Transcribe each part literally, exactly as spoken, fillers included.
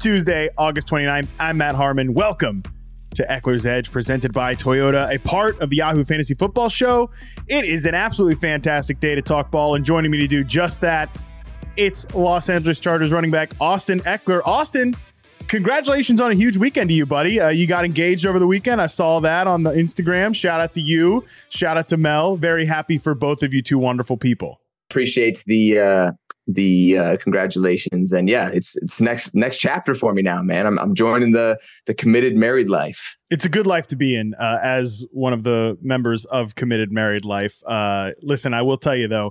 Tuesday, August twenty-ninth. I'm Matt Harmon. Welcome to Eckler's Edge, presented by Toyota, a part of the Yahoo Fantasy Football Show. It is an absolutely fantastic day to talk ball, and joining me to do just that, it's Los Angeles Chargers running back Austin Ekeler. Austin, congratulations on a huge weekend to you, buddy. Uh, you got engaged over the weekend. I saw that on the Instagram. Shout out to you. Shout out to Mel. Very happy for both of you two wonderful people. Appreciate the uh, the uh, congratulations, and yeah, it's it's next next chapter for me now, man. I'm I'm joining the the committed married life. It's a good life to be in uh, as one of the members of Committed Married Life. Uh, listen, I will tell you though.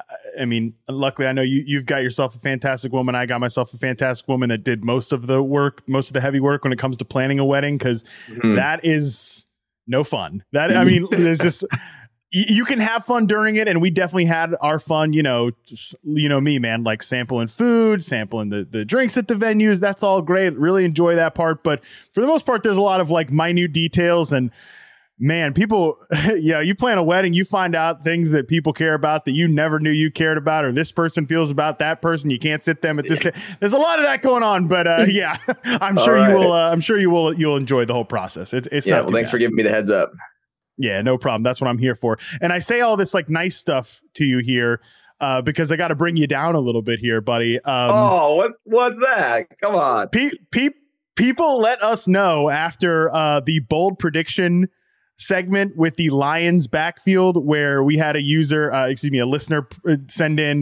I mean, luckily, I know you, you've got yourself a fantastic woman. I got myself a fantastic woman that did most of the work, most of the heavy work when it comes to planning a wedding, because mm-hmm. that is no fun. That I mean, there's just you can have fun during it, and we definitely had our fun. You know, just, you know me, man, like sampling food, sampling the the drinks at the venues. That's all great. Really enjoy that part, but for the most part, there's a lot of like minute details and. Man, people, yeah, you plan a wedding, you find out things that people care about that you never knew you cared about, or this person feels about that person. You can't sit them at this. There's a lot of that going on, but uh, yeah, I'm sure right. you will. Uh, I'm sure you will. You'll enjoy the whole process. It's it's yeah. Not Well, too thanks bad. for giving me the heads up. Yeah, no problem. That's what I'm here for. And I say all this like nice stuff to you here uh, because I got to bring you down a little bit here, buddy. Um, oh, what's what's that? Come on, pe- pe- people, let us know after uh, the bold prediction segment with the Lions backfield, where we had a user, uh, excuse me, a listener send in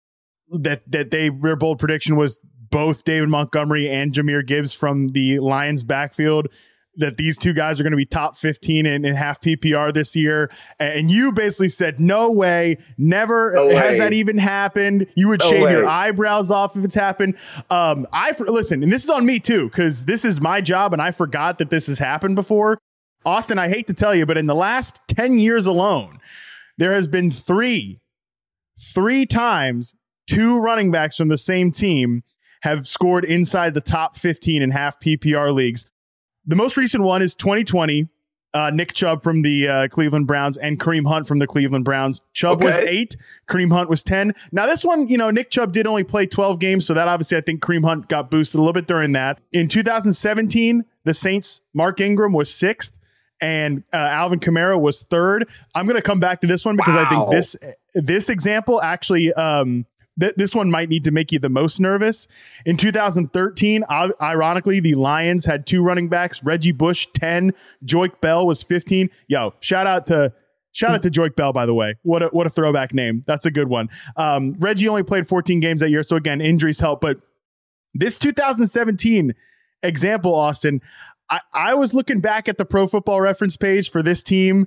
that that they their bold prediction was both David Montgomery and Jahmyr Gibbs from the Lions backfield, that these two guys are going to be top fifteen in, in half P P R this year. And you basically said, no way, never no has way. that even happened. You would no shave way. your eyebrows off if it's happened. Um, I listen, and this is on me too, because this is my job and I forgot that this has happened before. Austin, I hate to tell you, but in the last ten years alone, there has been three, three times two running backs from the same team have scored inside the top fifteen in half P P R leagues. The most recent one is twenty twenty. Uh, Nick Chubb from the uh, Cleveland Browns and Kareem Hunt from the Cleveland Browns. Chubb okay. was eight. Kareem Hunt was ten. Now this one, you know, Nick Chubb did only play twelve games. So that obviously I think Kareem Hunt got boosted a little bit during that. In two thousand seventeen, the Saints, Mark Ingram was sixth. And uh, Alvin Kamara was third. I'm going to come back to this one because wow. I think this this example actually, um, th- this one might need to make you the most nervous. In two thousand thirteen, uh, ironically, the Lions had two running backs, Reggie Bush, ten, Joique Bell was fifteen. Yo, shout out to shout out to Joique Bell, by the way. What a, what a throwback name. That's a good one. Um, Reggie only played fourteen games that year. So again, injuries help. But this two thousand seventeen example, Austin, I, I was looking back at the Pro Football Reference page for this team.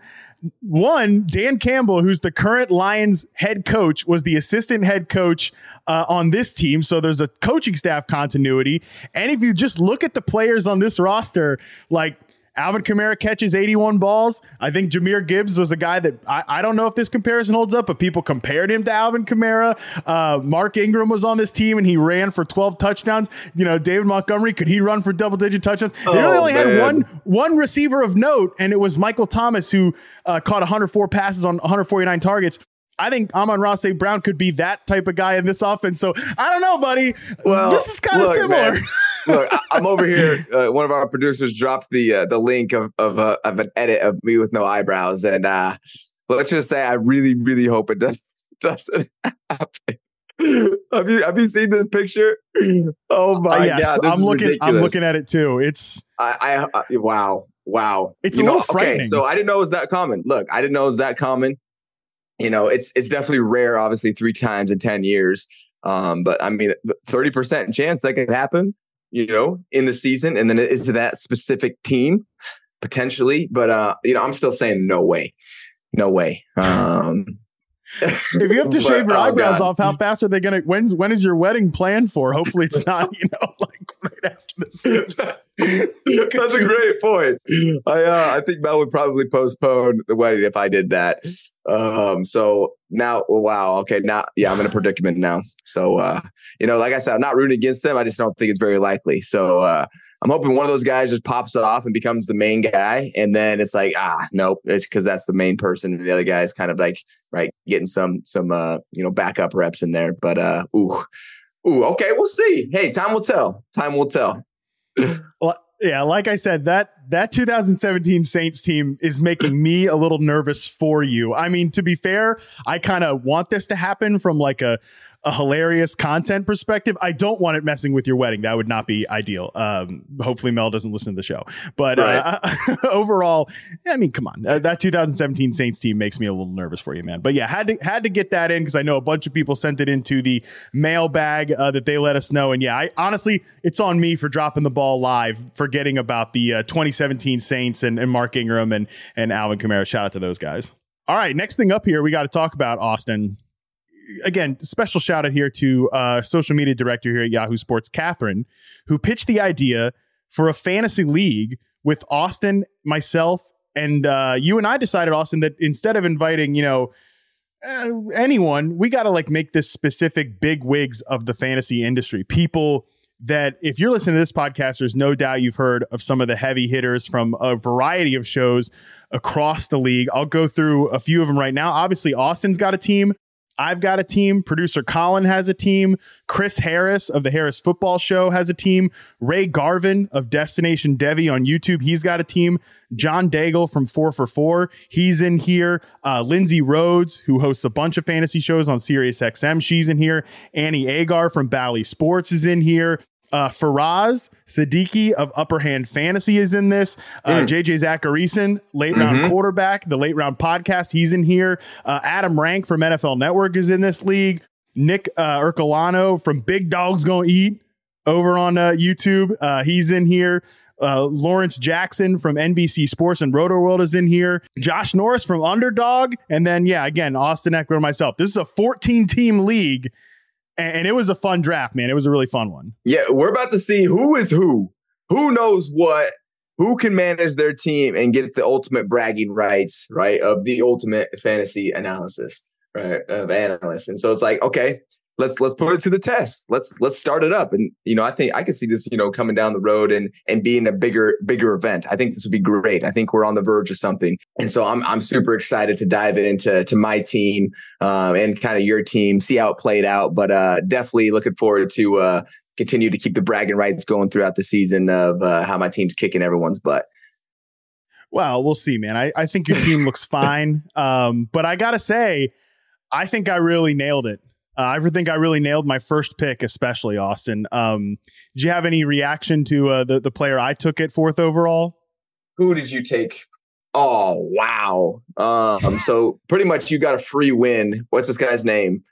One, Dan Campbell, who's the current Lions head coach, was the assistant head coach uh, on this team. So there's a coaching staff continuity. And if you just look at the players on this roster, like Alvin Kamara catches eighty-one balls. I think Jahmyr Gibbs was a guy that I, I don't know if this comparison holds up, but people compared him to Alvin Kamara. Uh, Mark Ingram was on this team and he ran for twelve touchdowns. You know, David Montgomery, could he run for double digit touchdowns? They really oh, only man. had one, one receiver of note, and it was Michael Thomas, who uh, caught one hundred four passes on one hundred forty-nine targets. I think Amon-Ra Saint Brown could be that type of guy in this offense. So I don't know, buddy. Well, this is kind of similar. Man, look, I'm over here. Uh, one of our producers dropped the uh, the link of of, uh, of an edit of me with no eyebrows, and uh, let's just say I really, really hope it does, doesn't happen. Have you have you seen this picture? Oh my uh, yes, god! This I'm is looking. ridiculous. I'm looking at it too. It's I, I, I wow wow. It's you a know, little frightening. Okay, so I didn't know it was that common. Look, I didn't know it was that common. You know, it's it's definitely rare, obviously, three times in ten years. Um, but I mean, thirty percent chance that could happen, you know, in the season. And then it is to that specific team, potentially. But, uh, you know, I'm still saying no way. No way. Um, if you have to but, shave your oh eyebrows God. off, how fast are they going to, when's, when is your wedding planned for? Hopefully it's not, you know, like right after this. That's a great point. I, uh, I think Mel would probably postpone the wedding if I did that. Um, so now, wow. Okay. Now, yeah, I'm in a predicament now. So, uh, you know, like I said, I'm not rooting against them. I just don't think it's very likely. So, uh, I'm hoping one of those guys just pops off and becomes the main guy. And then it's like, ah, nope, it's because that's the main person. And the other guy is kind of like, right, getting some, some, uh, you know, backup reps in there. But, uh, ooh, Ooh, okay, we'll see. Hey, time will tell. Time will tell. Well, yeah, like I said, that that two thousand seventeen Saints team is making me a little nervous for you. I mean, to be fair, I kind of want this to happen from like a a hilarious content perspective. I don't want it messing with your wedding. That would not be ideal. Um, hopefully Mel doesn't listen to the show. But right. uh, overall, I mean, come on. Uh, that two thousand seventeen Saints team makes me a little nervous for you, man. But yeah, had to had to get that in because I know a bunch of people sent it into the mailbag uh, that they let us know. And yeah, I honestly, it's on me for dropping the ball live, forgetting about the uh, twenty seventeen Saints and, and Mark Ingram and, and Alvin Kamara. Shout out to those guys. All right, next thing up here, we got to talk about Austin. Again, special shout out here to uh, social media director here at Yahoo Sports, Catherine, who pitched the idea for a fantasy league with Austin, myself, and uh, you and I decided, Austin, that instead of inviting, you know, uh, anyone, we got to like make this specific big wigs of the fantasy industry. People that if you're listening to this podcast, there's no doubt you've heard of some of the heavy hitters from a variety of shows across the league. I'll go through a few of them right now. Obviously, Austin's got a team. I've got a team. Producer Colin has a team. Chris Harris of the Harris Football Show has a team. Ray Garvin of Destination Devy on YouTube, he's got a team. John Daigle from four for four, he's in here. Uh, Lindsay Rhodes, who hosts a bunch of fantasy shows on Sirius X M, she's in here. Annie Agar from Bally Sports is in here. Uh, Faraz Siddiqui of Upper Hand Fantasy is in this. Uh, mm. J J Zacharyson, late round mm-hmm. quarterback, the late round podcast, he's in here. Uh, Adam Rank from N F L Network is in this league. Nick uh, Ercolano from Big Dogs Gonna Eat over on uh, YouTube, uh, he's in here. Uh, Lawrence Jackson from N B C Sports and Roto World is in here. Josh Norris from Underdog. And then, yeah, again, Austin Eckler and myself. This is a fourteen team league. And it was a fun draft, man. It was a really fun one. Yeah, we're about to see who is who. Who knows what? Who can manage their team and get the ultimate bragging rights, right, of the ultimate fantasy analysis, right, of analysts. And so it's like, okay, let's let's put it to the test. Let's let's start it up. And, you know, I think I could see this, you know, coming down the road and and being a bigger, bigger event. I think this would be great. I think we're on the verge of something. And so I'm I'm super excited to dive into to my team uh, and kind of your team, see how it played out. But uh, definitely looking forward to uh, continue to keep the bragging rights going throughout the season of uh, how my team's kicking everyone's butt. Well, we'll see, man. I, I think your team looks fine. Um, but I got to say, I think I really nailed it. Uh, I think I really nailed my first pick, especially Austin. Um, did you have any reaction to uh, the, the player I took at fourth overall? Who did you take? Oh, wow. Um, so pretty much you got a free win. What's this guy's name?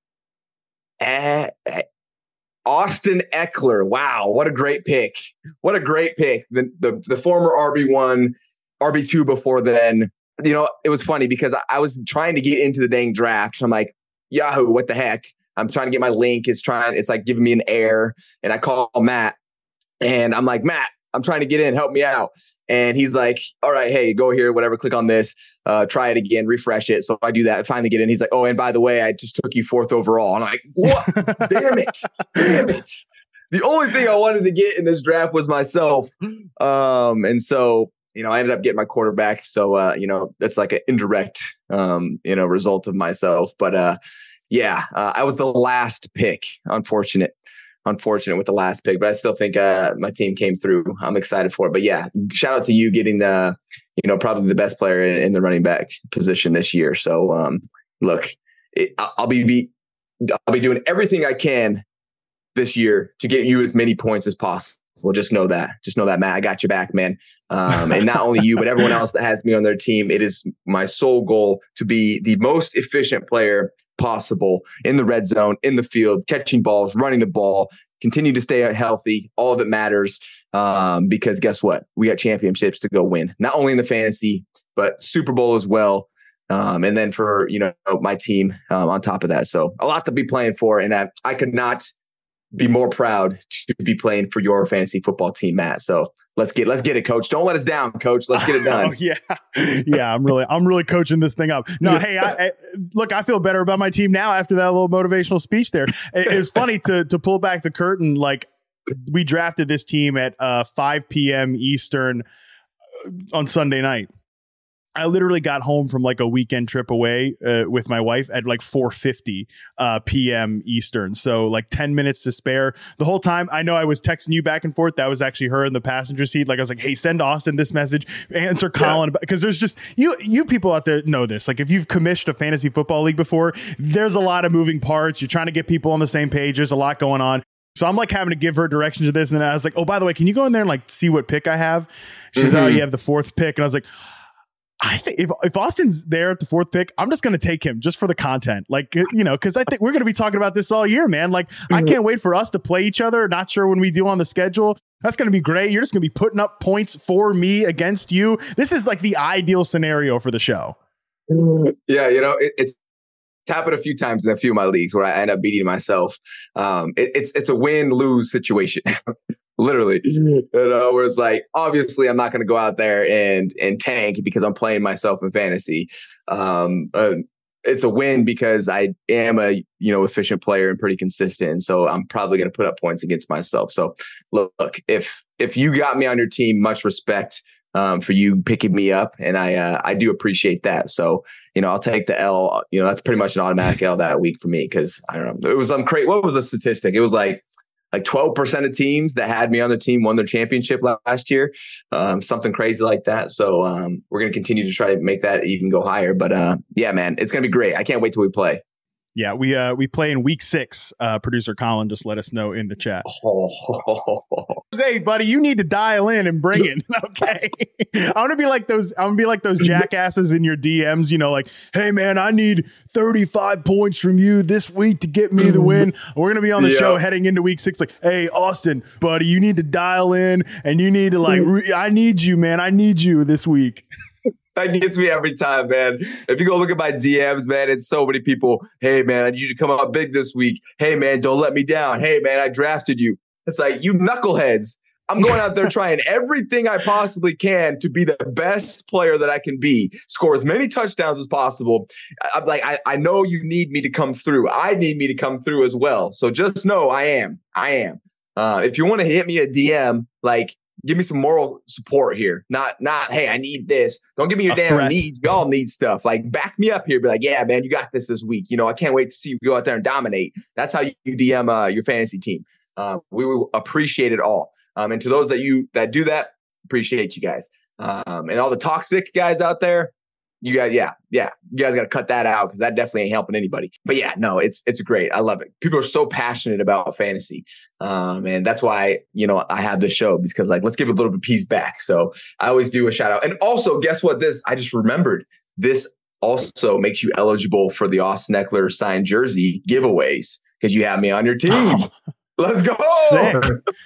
Uh, Austin Eckler. Wow. What a great pick. What a great pick. The, the, the former R B one, R B two before then. You know, it was funny because I, I was trying to get into the dang draft. I'm like, Yahoo, what the heck? I'm trying to get my link. It's trying, it's like giving me an error. And I call Matt and I'm like, Matt, I'm trying to get in, help me out. And he's like, all right, hey, go here, whatever, click on this, uh, try it again, refresh it. So I do that, I finally get in. He's like, oh, and by the way, I just took you fourth overall. And I'm like, what? Damn it. Damn it. The only thing I wanted to get in this draft was myself. Um, and so, you know, I ended up getting my quarterback. So, uh, you know, that's like an indirect, um, you know, result of myself. But, uh, yeah, uh, I was the last pick. Unfortunate, unfortunate with the last pick, but I still think, uh, my team came through. I'm excited for it, but yeah, shout out to you getting the, you know, probably the best player in, in the running back position this year. So, um, look, it, I'll be, be, I'll be doing everything I can this year to get you as many points as possible. Well, just know that. Just know that, Matt. I got your back, man. Um, and not only you, but everyone else that has me on their team. It is my sole goal to be the most efficient player possible in the red zone, in the field, catching balls, running the ball, continue to stay healthy. All of it matters um, because guess what? We got championships to go win, not only in the fantasy, but Super Bowl as well. Um, and then for, you know, my team um, on top of that. So a lot to be playing for. And I, I could not be more proud to be playing for your fantasy football team, Matt. So let's get let's get it, Coach. Don't let us down, Coach. Let's get it done. Oh, yeah, yeah. I'm really I'm really coaching this thing up. No, hey, I, I, look, I feel better about my team now after that little motivational speech there. It, it's funny to to pull back the curtain. Like we drafted this team at uh, five p.m. Eastern on Sunday night. I literally got home from like a weekend trip away uh, with my wife at like four fifty uh, p.m. Eastern. So like ten minutes to spare. The whole time, I know I was texting you back and forth. That was actually her in the passenger seat. Like I was like, hey, send Austin this message. Answer Colin. Because yeah. there's just, you you people out there know this. Like if you've commissioned a fantasy football league before, there's a lot of moving parts. You're trying to get people on the same page. There's a lot going on. So I'm like having to give her directions to this. And then I was like, oh, by the way, can you go in there and like see what pick I have? She mm-hmm. says, oh, you have the fourth pick. And I was like, I think if, if Austin's there at the fourth pick, I'm just going to take him just for the content. Like, you know, because I think we're going to be talking about this all year, man. Like, mm-hmm. I can't wait for us to play each other. Not sure when we do on the schedule. That's going to be great. You're just going to be putting up points for me against you. This is like the ideal scenario for the show. Yeah, you know, it, it's happened a few times in a few of my leagues where I end up beating myself. Um, it, it's it's a win-lose situation. Literally, you know, where it's like, obviously, I'm not going to go out there and and tank because I'm playing myself in fantasy. Um, uh, it's a win because I am a you know efficient player and pretty consistent. So I'm probably going to put up points against myself. So look, if if you got me on your team, much respect um, for you picking me up, and I uh, I do appreciate that. So you know, I'll take the L. You know, that's pretty much an automatic L that week for me because I don't know. It was um, crazy. What was the statistic? It was like. Like twelve percent of teams that had me on their team won their championship last year, um, something crazy like that. So um, we're going to continue to try to make that even go higher. But uh, yeah, man, it's going to be great. I can't wait till we play. Yeah, we uh, we play in week six. Uh, producer Colin just let us know in the chat. Oh. Hey, buddy, you need to dial in and bring it. Okay, I want to be like those. I want to be like those jackasses in your D Ms. You know, like, hey man, I need thirty-five points from you this week to get me the win. We're gonna be on the yeah. show heading into week six. Like, hey, Austin, buddy, you need to dial in and you need to like. Re- I need you, man. I need you this week. That gets me every time, man. If you go look at my D Ms, man, it's so many people. Hey, man, I need you to come up big this week. Hey, man, don't let me down. Hey, man, I drafted you. It's like, you knuckleheads. I'm going out there trying everything I possibly can to be the best player that I can be, score as many touchdowns as possible. I'm like, I, I know you need me to come through. I need me to come through as well. So just know I am. I am. Uh, if you want to hit me a D M, like, give me some moral support here. Not, not, hey, I need this. Don't give me your a damn threat. Needs. We all need stuff. Like, back me up here. Be like, yeah, man, you got this this week. You know, I can't wait to see you go out there and dominate. That's how you D M uh, your fantasy team. Uh, we will appreciate it all. Um, and to those that you that do that, appreciate you guys. Um, and all the toxic guys out there, you guys, yeah, yeah, you guys got to cut that out because that definitely ain't helping anybody. But yeah, no, it's it's great. I love it. People are so passionate about fantasy, um, and that's why you know I have this show because like let's give a little bit of peace back. So I always do a shout out. And also, guess what? This I just remembered. This also makes you eligible for the Austin Ekeler signed jersey giveaways because you have me on your team. Oh. Let's go. Sick.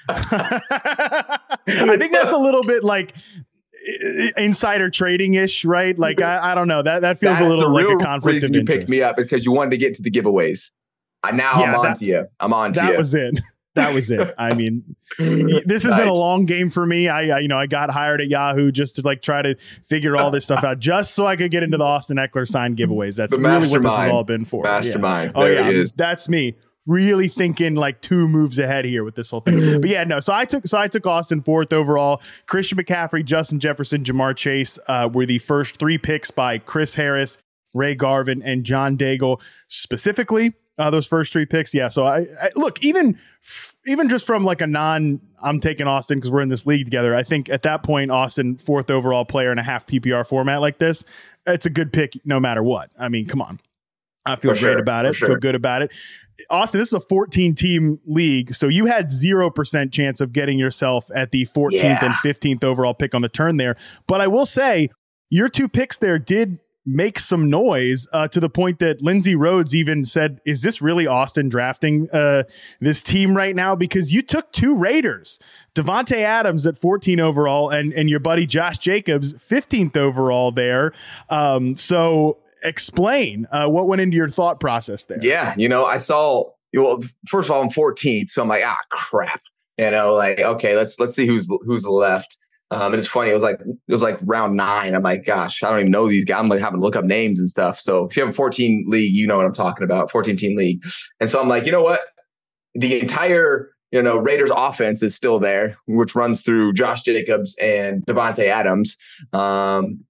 I think that's a little bit like insider trading ish, right? Like, I, I don't know. That that feels that's a little like a conflict of you interest. Picked me up is because you wanted to get to the giveaways. Uh, now yeah, I'm on to you. I'm on to that you. That was it. That was it. I mean, this has nice. been a long game for me. I, I, you know, I got hired at Yahoo just to like try to figure all this stuff out, just so I could get into the Austin Ekeler signed giveaways. That's the really what this has all been for. Mastermind. Yeah. Oh there yeah, that's me. Really thinking like two moves ahead here with this whole thing. But yeah, no. So I took so I took Austin fourth overall. Christian McCaffrey, Justin Jefferson, Jamar Chase uh, were the first three picks by Chris Harris, Ray Garvin, and John Daigle specifically. Uh, those first three picks, yeah. So I, I look even even just from like a non, I'm taking Austin because we're in this league together. I think at that point, Austin fourth overall player in a half P P R format like this, it's a good pick no matter what. I mean, come on. I feel For great sure. about it. Sure. Feel good about it. Austin, this is a fourteen team league. So you had zero percent chance of getting yourself at the fourteenth yeah. and fifteenth overall pick on the turn there. But I will say your two picks there did make some noise uh, to the point that Lindsey Rhodes even said, is this really Austin drafting uh, this team right now? Because you took two Raiders, Devontae Adams at fourteen overall and, and your buddy Josh Jacobs, fifteenth overall there. Um, so explain uh, what went into your thought process there. Yeah. You know, I saw, well, first of all, I'm fourteenth. So I'm like, ah, crap. You know, like, okay, let's, let's see who's, who's left. Um, and it's funny. It was like, it was like round nine. I'm like, gosh, I don't even know these guys. I'm like having to look up names and stuff. So if you have a fourteen league, you know what I'm talking about, fourteen team league. And so I'm like, you know what? The entire, you know, Raiders offense is still there, which runs through Josh Jacobs and Devontae Adams. Um,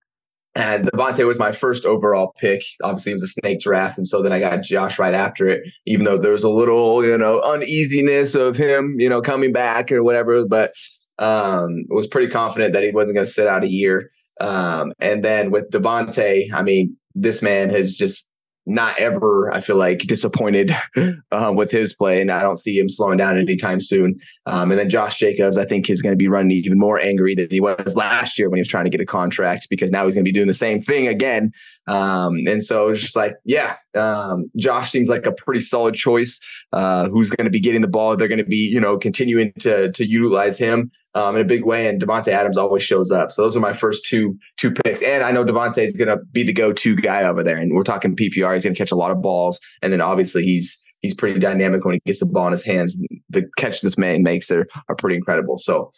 And Davante was my first overall pick. Obviously, it was a snake draft. And so then I got Josh right after it, even though there was a little, you know, uneasiness of him, you know, coming back or whatever. But um, was pretty confident that he wasn't going to sit out a year. Um, and then with Davante, I mean, this man has just not ever, I feel like, disappointed uh, with his play, and I don't see him slowing down anytime soon. Um, and then Josh Jacobs, I think, is going to be running even more angry than he was last year when he was trying to get a contract, because now he's going to be doing the same thing again. Um, and so it's just like, yeah, um, Josh seems like a pretty solid choice. Uh, who's going to be getting the ball? They're going to be, you know, continuing to to utilize him um, in a big way. And Davante Adams always shows up. So those are my first two two picks. And I know Davante is going to be the go-to guy over there. And we're talking P P R. He's going to catch a lot of balls. And then obviously he's he's pretty dynamic when he gets the ball in his hands. The catch this man makes are, are pretty incredible. So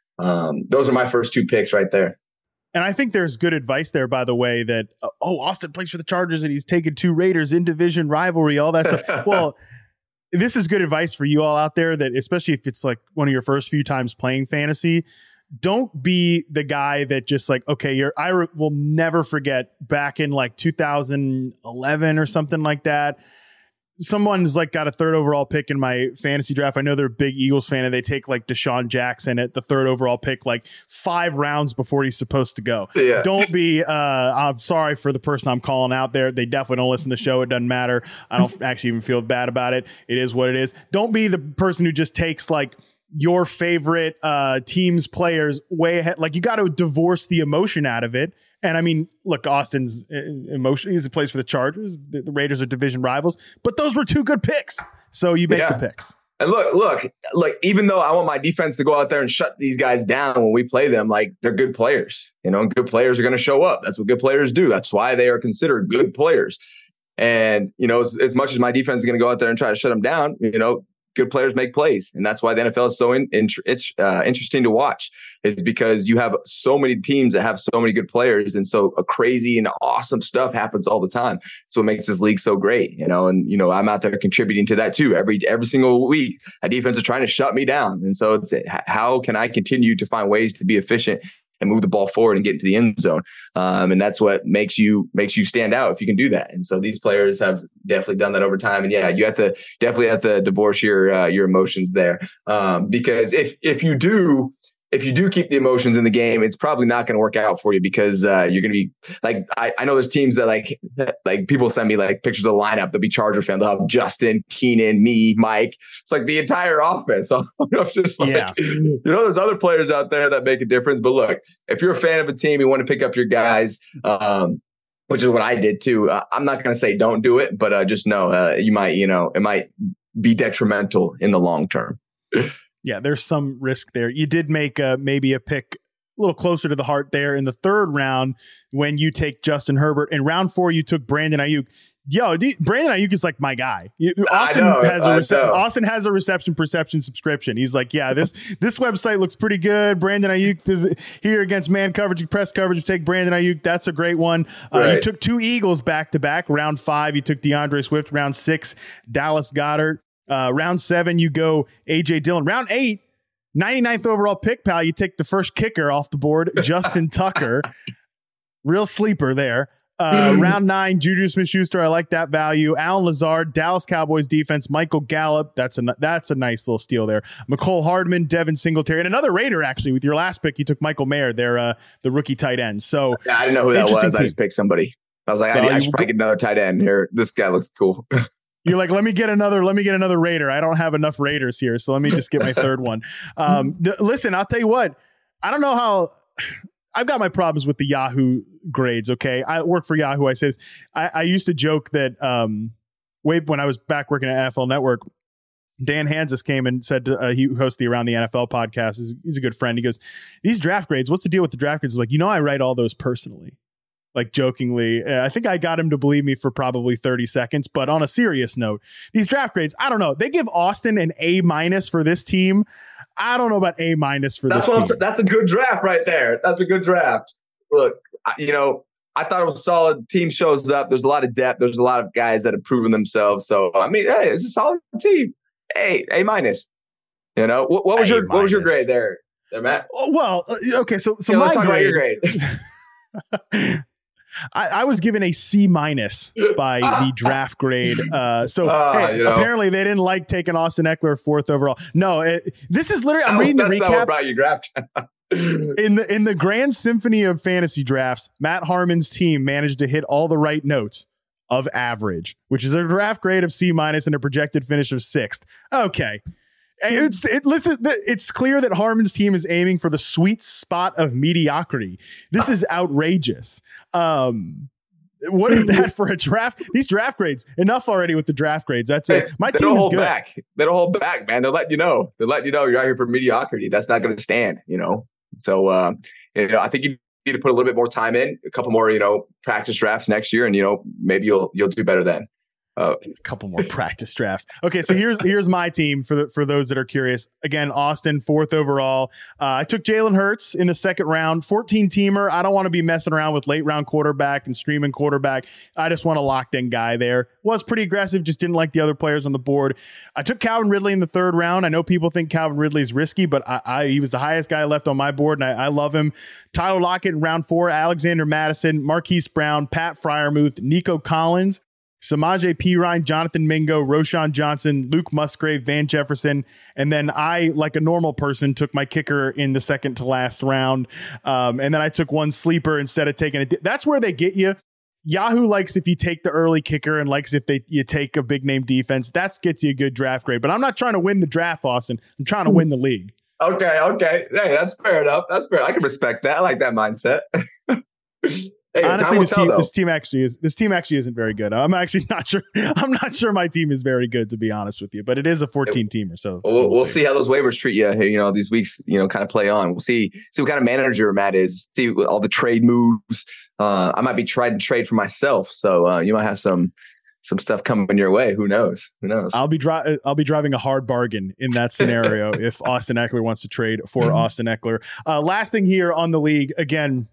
um, those are my first two picks right there. And I think there's good advice there, by the way, that, uh, oh, Austin plays for the Chargers and he's taken two Raiders in division rivalry, all that stuff. Well, this is good advice for you all out there, that especially if it's like one of your first few times playing fantasy, don't be the guy that just like, okay, you're, I re- will never forget back in like two thousand eleven or something like that. Someone's like got a third overall pick in my fantasy draft. I know they're a big Eagles fan and they take like Deshaun Jackson at the third overall pick, like five rounds before he's supposed to go. Yeah. Don't be, uh, I'm sorry for the person I'm calling out there. They definitely don't listen to the show. It doesn't matter. I don't actually even feel bad about it. It is what it is. Don't be the person who just takes like your favorite uh, team's players way ahead. Like, you got to divorce the emotion out of it. And I mean, look, Austin's emotion, he's a place for the Chargers. The, the Raiders are division rivals, but those were two good picks. So you make yeah. the picks. And look, look, like, even though I want my defense to go out there and shut these guys down when we play them, like, they're good players, you know, and good players are going to show up. That's what good players do. That's why they are considered good players. And, you know, as, as much as my defense is going to go out there and try to shut them down, you know, good players make plays. And that's why the N F L is so in, in, it's uh, interesting to watch. It's because you have so many teams that have so many good players. And so a crazy and awesome stuff happens all the time. So it makes this league so great, you know, and, you know, I'm out there contributing to that too. Every, every single week, a defense is trying to shut me down. And so it's, how can I continue to find ways to be efficient and move the ball forward and get into the end zone. Um, and that's what makes you makes you stand out if you can do that. And so these players have definitely done that over time. And yeah, you have to definitely have to divorce your uh, your emotions there. Um, because if if you do, if you do keep the emotions in the game, it's probably not going to work out for you, because uh, you're going to be like, I, I know there's teams that like, like people send me like pictures of the lineup. They'll be Charger fans. They'll have Justin, Keenan, me, Mike. It's like the entire offense. So I'm just like, yeah. you know, there's other players out there that make a difference. But look, if you're a fan of a team, you want to pick up your guys, um, which is what I did too. Uh, I'm not going to say don't do it, but uh, just know uh, you might, you know, it might be detrimental in the long term. Yeah, there's some risk there. You did make uh, maybe a pick a little closer to the heart there in the third round when you take Justin Herbert. In round four, you took Brandon Ayuk. Yo, D- Brandon Ayuk is like my guy. Austin know, has a rece- Austin has a reception perception subscription. He's like, yeah, this this website looks pretty good. Brandon Ayuk does here against man coverage, press coverage. Take Brandon Ayuk. That's a great one. Uh, right. You took two Eagles back to back. Round five, you took DeAndre Swift. Round six, Dallas Goedert. Uh, round seven, you go A J Dillon. Round eight, ninety-ninth overall pick, pal. You take the first kicker off the board, Justin Tucker. Real sleeper there. Uh, round nine, Juju Smith-Schuster. I like that value. Allen Lazard, Dallas Cowboys defense, Michael Gallup. That's a that's a nice little steal there. McCole Hardman, Devin Singletary, and another Raider actually. With your last pick, you took Michael Mayer, their uh, the rookie tight end. So yeah, I didn't know who that was. Team. I just picked somebody. I was like, well, I, I should probably get another tight end here. This guy looks cool. You're like, let me get another, let me get another Raider. I don't have enough Raiders here. So let me just get my third one. Um, th- listen, I'll tell you what, I don't know how I've got my problems with the Yahoo grades. Okay. I work for Yahoo. I say this, I, I used to joke that, um, way when I was back working at N F L Network, Dan Hansis came and said, to, uh, he hosts the Around the N F L podcast. He's, he's a good friend. He goes, these draft grades, what's the deal with the draft grades? Like, you know, I write all those personally. Like jokingly, I think I got him to believe me for probably thirty seconds. But on a serious note, these draft grades, I don't know. They give Austin an A minus for this team. I don't know about A minus for that's this what team. I'm, that's a good draft right there. That's a good draft. Look, you know, I thought it was solid. Team shows up. There's a lot of depth. There's a lot of guys that have proven themselves. So I mean, hey, it's a solid team. A A minus. You know, what, what was A your minus. What was your grade there, there, Matt? Well, uh, okay, so so yeah, my let's talk grade, about your grade. I, I was given a C minus by the draft grade. Uh, so uh, hey, you know. apparently they didn't like taking Austin Eckler fourth overall. No, it, this is literally, I'm oh, reading the that's recap. Not what brought you draft. in the in the grand symphony of fantasy drafts, Matt Harmon's team managed to hit all the right notes of average, which is a draft grade of C minus and a projected finish of sixth. Okay. It's it. Listen, it's clear that Harmon's team is aiming for the sweet spot of mediocrity. This is outrageous. Um, what is that for a draft? These draft grades. Enough already with the draft grades. That's it. My they team don't is hold good. Back. They don't hold back, man. They're letting you know. They're letting you know you're out here for mediocrity. That's not going to stand. You know. So uh, you know, I think you need to put a little bit more time in, a couple more, you know, practice drafts next year, and you know, maybe you'll you'll do better then. Uh, a couple more practice drafts. Okay, so here's here's my team for the, for those that are curious. Again, Austin, fourth overall. Uh, I took Jalen Hurts in the second round, fourteen teamer. I don't want to be messing around with late round quarterback and streaming quarterback. I just want a locked in guy there. Was pretty aggressive, just didn't like the other players on the board. I took Calvin Ridley in the third round. I know people think Calvin Ridley is risky, but I, I he was the highest guy left on my board, and I, I love him. Tyler Lockett in round four, Alexander Madison, Marquise Brown, Pat Freiermuth, Nico Collins, Samaje Perine, Jonathan Mingo, Roshan Johnson, Luke Musgrave, Van Jefferson. And then I, like a normal person, took my kicker in the second to last round. Um, and then I took one sleeper instead of taking it. That's where they get you. Yahoo likes if you take the early kicker and likes if they you take a big name defense. That gets you a good draft grade. But I'm not trying to win the draft, Austin. I'm trying to win the league. Okay, okay. Hey, that's fair enough. That's fair. I can respect that. I like that mindset. Hey, honestly, this team, this team actually is this team actually isn't very good. I'm actually not sure. I'm not sure my team is very good, to be honest with you. But it is a fourteen teamer, so we'll, we'll, we'll see. see how those waivers treat you. You know, these weeks, you know, kind of play on. We'll see. See what kind of manager Matt is. See all the trade moves. Uh, I might be trying to trade for myself, so uh, you might have some some stuff coming your way. Who knows? Who knows? I'll be dri- I'll be driving a hard bargain in that scenario if Austin Eckler wants to trade for Austin Eckler. Uh, last thing here on the league again.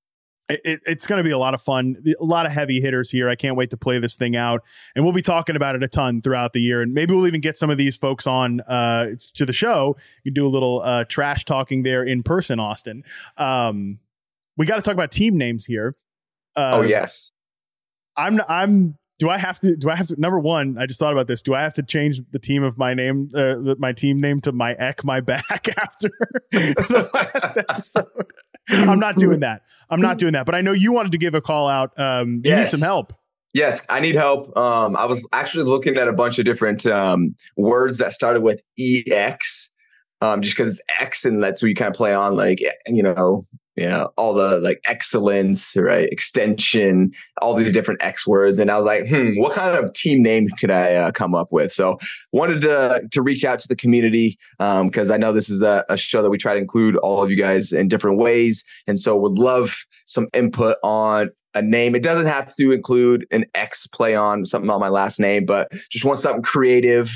It, it's going to be a lot of fun, a lot of heavy hitters here. I can't wait to play this thing out, and we'll be talking about it a ton throughout the year. And maybe we'll even get some of these folks on uh, to the show. You can do a little uh, trash talking there in person, Austin. Um, we got to talk about team names here. Uh, oh yes, I'm. I'm. Do I have to? Do I have to? Number one, I just thought about this. Do I have to change the team of my name, uh, my team name to my Eck, my back after the last episode? I'm not doing that. I'm not doing that. But I know you wanted to give a call out. Um, you yes. need some help. Yes, I need help. Um, I was actually looking at a bunch of different um, words that started with E X, um, just because it's X, and that's what you kind of play on, like, you know, yeah, all the like excellence, right? Extension, all these different X words. And I was like, hmm, what kind of team name could I uh, come up with? So wanted to to reach out to the community because um, I know this is a, a show that we try to include all of you guys in different ways. And so would love some input on a name. It doesn't have to include an X play on something on my last name, but just want something creative.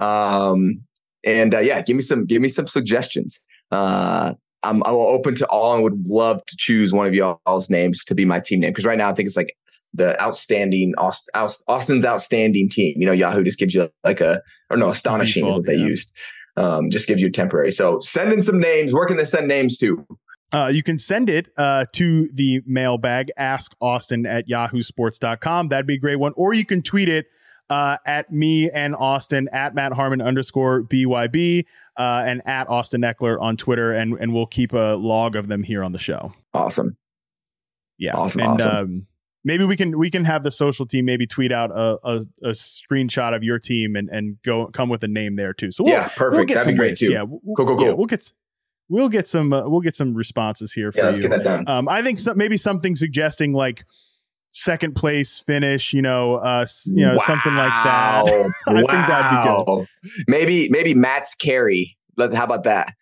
Um, and uh, yeah, give me some, give me some suggestions. Uh, I'm, I'm open to all and would love to choose one of y'all's names to be my team name. Because right now I think it's like the outstanding Aust, Austin's outstanding team. You know, Yahoo just gives you like a, or no, astonishing default, is what they yeah. used. Um, just gives you temporary. So send in some names. Where can they send names to? Uh, you can send it uh, to the mailbag, ask Austin at yahoo sports dot com. That'd be a great one. Or you can tweet it uh, at me and Austin at Matt Harmon underscore B Y B uh, and at Austin Eckler on Twitter. And, and we'll keep a log of them here on the show. Awesome. Yeah. Awesome. And awesome. Um, maybe we can we can have the social team maybe tweet out a, a, a screenshot of your team and, and go come with a name there, too. So we'll, yeah, perfect. We'll get That'd some be great, ways. too. Yeah, we'll, cool, cool, cool. Yeah, we'll get We'll get some. Uh, we'll get some responses here for yeah, let's you. Get that done. Um, I think some, maybe something suggesting like second place finish. You know, uh, you know, wow. something like that. I wow. think that'd be good. Maybe, maybe Matt's carry. How about that?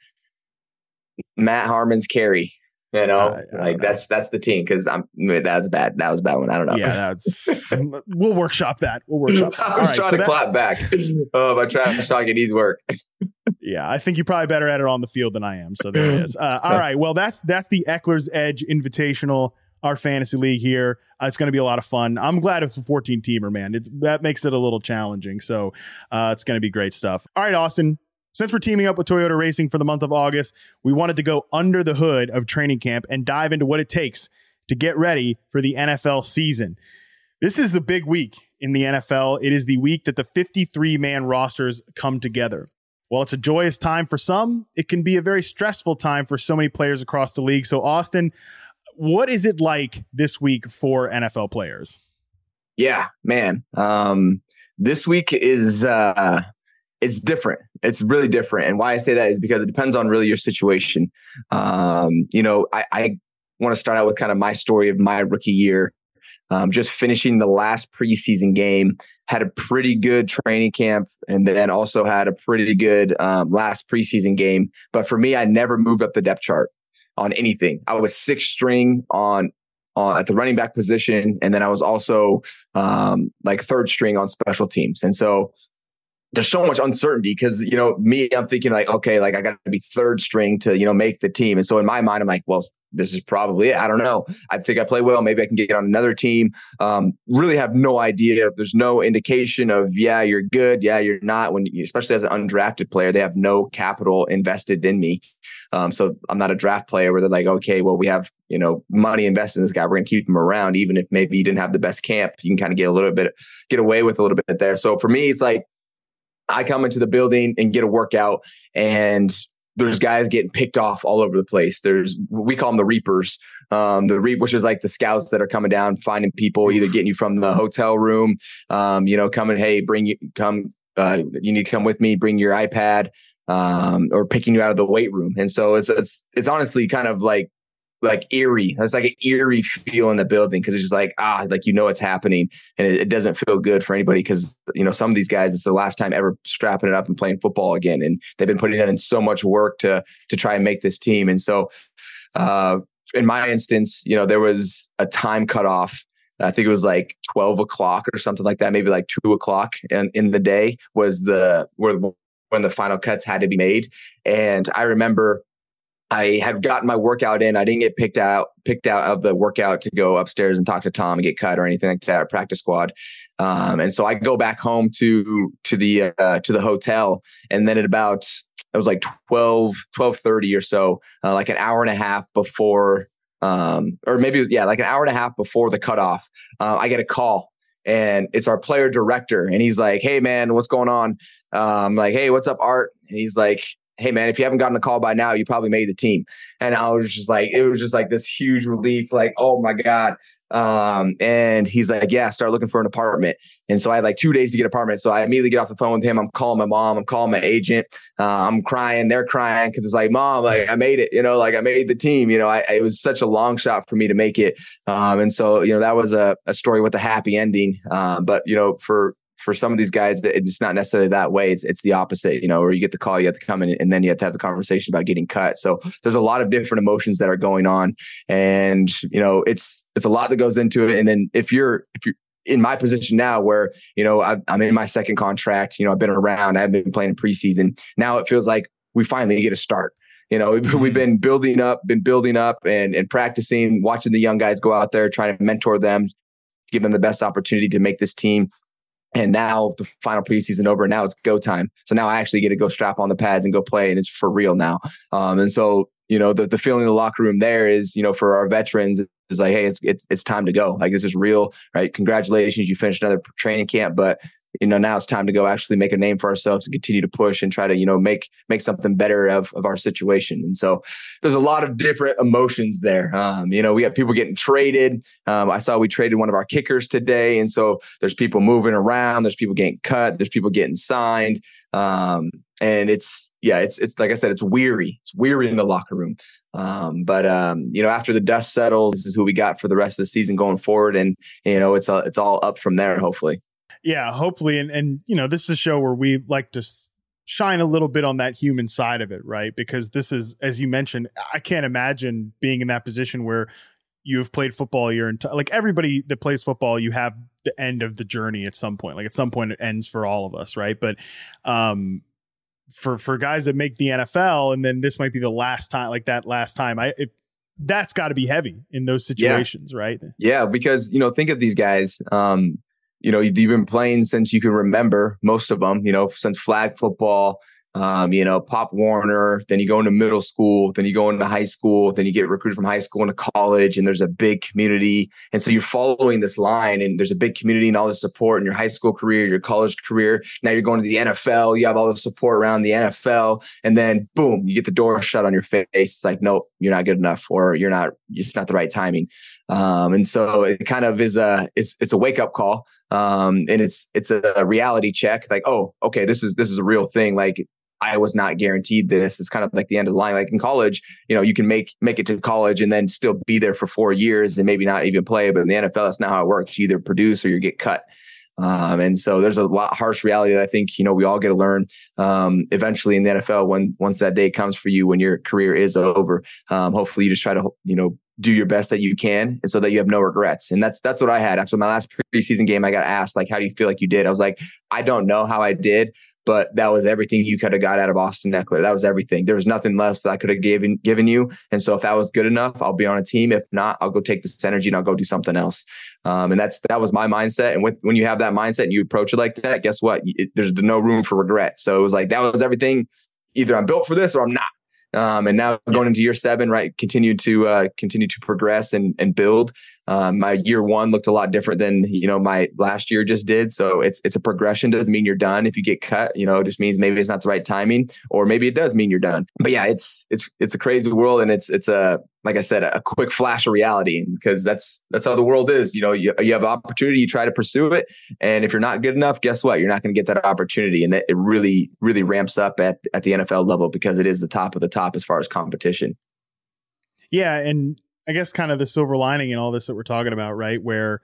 Matt Harmon's carry. You know, uh, like know. that's that's the team because I'm. That's bad. That was a bad one. I don't know. Yeah, that's. We'll workshop that. We'll workshop. That. I was All trying right, to so that, clap back. Oh, my trash talking needs work. Yeah, I think you're probably better at it on the field than I am. So there it is. Uh, all right. Well, that's that's the Eckler's Edge Invitational, our fantasy league here. Uh, it's going to be a lot of fun. I'm glad it's a fourteen teamer, man. It, that makes it a little challenging. So uh, it's going to be great stuff. All right, Austin. Since we're teaming up with Toyota Racing for the month of August, we wanted to go under the hood of training camp and dive into what it takes to get ready for the N F L season. This is a big week in the N F L. It is the week that the fifty-three man rosters come together. While it's a joyous time for some, it can be a very stressful time for so many players across the league. So, Austin, what is it like this week for N F L players? Yeah, man. Um, this week is uh, it's different. It's really different. And why I say that is because it depends on really your situation. Um, you know, I, I want to start out with kind of my story of my rookie year. Um, just finishing the last preseason game, had a pretty good training camp, and then also had a pretty good um, last preseason game. But for me, I never moved up the depth chart on anything. I was sixth string on, on at the running back position, and then I was also um, like third string on special teams. And so there's so much uncertainty because, you know, me, I'm thinking like, okay, like I got to be third string to, you know, make the team. And so in my mind, I'm like, well, this is probably it. I don't know. I think I play well. Maybe I can get on another team. Um, really have no idea. There's no indication of, yeah, you're good. Yeah, you're not. When you, especially as an undrafted player, they have no capital invested in me. Um, so I'm not a draft player where they're like, okay, well, we have, you know, money invested in this guy. We're going to keep him around. Even if maybe you didn't have the best camp, you can kind of get a little bit, get away with a little bit there. So for me, it's like, I come into the building and get a workout, and there's guys getting picked off all over the place. There's, we call them the Reapers, um, the Reap, which is like the scouts that are coming down, finding people, either getting you from the hotel room, um, you know, coming, hey, bring you, come, uh, you need to come with me, bring your iPad, um, or picking you out of the weight room. And so it's, it's, it's honestly kind of like, like eerie. It's like an eerie feel in the building because it's just like, ah, like, you know, it's happening, and it, it doesn't feel good for anybody because, you know, some of these guys, it's the last time ever strapping it up and playing football again. And they've been putting in so much work to, to try and make this team. And so, uh, in my instance, you know, there was a time cutoff. I think it was like twelve o'clock or something like that, maybe like two o'clock in, in the day was the, where, when the final cuts had to be made. And I remember I had gotten my workout in. I didn't get picked out, picked out of the workout to go upstairs and talk to Tom and get cut or anything like that, or practice squad. Um, and so I go back home to, to the, uh, to the hotel. And then at about, it was like twelve, twelve thirty or so, uh, like an hour and a half before, um, or maybe, yeah, like an hour and a half before the cutoff, uh, I get a call. And it's our player director. And he's like, hey, man, what's going on? Um, like, hey, what's up, Art? And he's like, hey, man, if you haven't gotten a call by now, you probably made the team. And I was just like, it was just like this huge relief, like, oh, my God. Um, and he's like, yeah, start looking for an apartment. And so I had like two days to get an apartment. So I immediately get off the phone with him. I'm calling my mom. I'm calling my agent. Uh, I'm crying. They're crying because it's like, Mom, like I made it, you know, like I made the team. You know, I, it was such a long shot for me to make it. Um, and so, you know, that was a, a story with a happy ending. Um, but, you know, for For some of these guys, it's not necessarily that way. It's it's the opposite, you know, where you get the call, you have to come in, and then you have to have the conversation about getting cut. So there's a lot of different emotions that are going on, and you know, it's it's a lot that goes into it. And then if you're if you're in my position now, where you know I, I'm in my second contract, you know, I've been around, I've been playing in preseason. Now it feels like we finally get a start. You know, we've, we've been building up, been building up, and and practicing, watching the young guys go out there, trying to mentor them, give them the best opportunity to make this team. And now the final preseason over, and now it's go time. So now I actually get to go strap on the pads and go play, and it's for real now. Um, and so, you know, the, the feeling in the locker room there is, you know, for our veterans is like, hey, it's, it's, it's time to go. Like, this is real, right? Congratulations. You finished another training camp, but you know, now it's time to go actually make a name for ourselves and continue to push and try to, you know, make, make something better of, of our situation. And so there's a lot of different emotions there. Um, you know, we have people getting traded. Um, I saw we traded one of our kickers today. And so there's people moving around, there's people getting cut, there's people getting signed. Um, and it's, yeah, it's, it's like I said, it's weary. It's weary in the locker room. Um, but, um, you know, after the dust settles, this is who we got for the rest of the season going forward. And, you know, it's, uh, it's all up from there, hopefully. Yeah, hopefully. And, and, you know, this is a show where we like to shine a little bit on that human side of it, right? Because this is, as you mentioned, I can't imagine being in that position where you've played football your entire, like everybody that plays football, you have the end of the journey at some point. Like at some point it ends for all of us, right? But um, for, for guys that make the N F L, and then this might be the last time, like that last time, I, it, that's got to be heavy in those situations, yeah. right? Yeah, because, you know, think of these guys, um, you know, you've been playing since you can remember, most of them, you know, since flag football, Um, you know, Pop Warner, then you go into middle school, then you go into high school, then you get recruited from high school into college, and there's a big community. And so you're following this line, and there's a big community and all the support in your high school career, your college career. Now you're going to the N F L. You have all the support around the N F L. And then boom, you get the door shut on your face. It's like, nope, you're not good enough, or you're not, it's not the right timing. Um, and so it kind of is a, it's, it's a wake up call. Um, and it's, it's a reality check. Like, oh, okay, this is, this is a real thing. Like, I was not guaranteed this. It's kind of like the end of the line. Like in college, you know, you can make make it to college and then still be there for four years and maybe not even play. But in the N F L, that's not how it works. You either produce or you get cut. Um, and so there's a lot harsh reality that I think, you know, we all get to learn um, eventually in the N F L when once that day comes for you, when your career is over. Um, hopefully you just try to, you know, do your best that you can, and so that you have no regrets. And that's that's what I had after my last preseason game. I got asked, like, how do you feel like you did? I was like, I don't know how I did, but that was everything you could have got out of Austin Ekeler. That was everything. There was nothing left that I could have given given you. And so if that was good enough, I'll be on a team. If not, I'll go take this energy and I'll go do something else. Um, and that's that was my mindset. And with, when you have that mindset and you approach it like that, guess what? It, there's no room for regret. So it was like, that was everything. Either I'm built for this or I'm not. Um, and now going into year seven, right, continue to uh, continue to progress and and build. Um, my year one looked a lot different than, you know, my last year just did. So it's it's a progression. Doesn't mean you're done if you get cut. You know, it just means maybe it's not the right timing, or maybe it does mean you're done. But yeah, it's it's it's a crazy world, and it's it's a like I said, a quick flash of reality, because that's that's how the world is. You know, you you have an opportunity, you try to pursue it, and if you're not good enough, guess what? You're not going to get that opportunity, and that it really really ramps up at at the N F L level, because it is the top of the top as far as competition. Yeah, and I guess kind of the silver lining in all this that we're talking about, right? Where,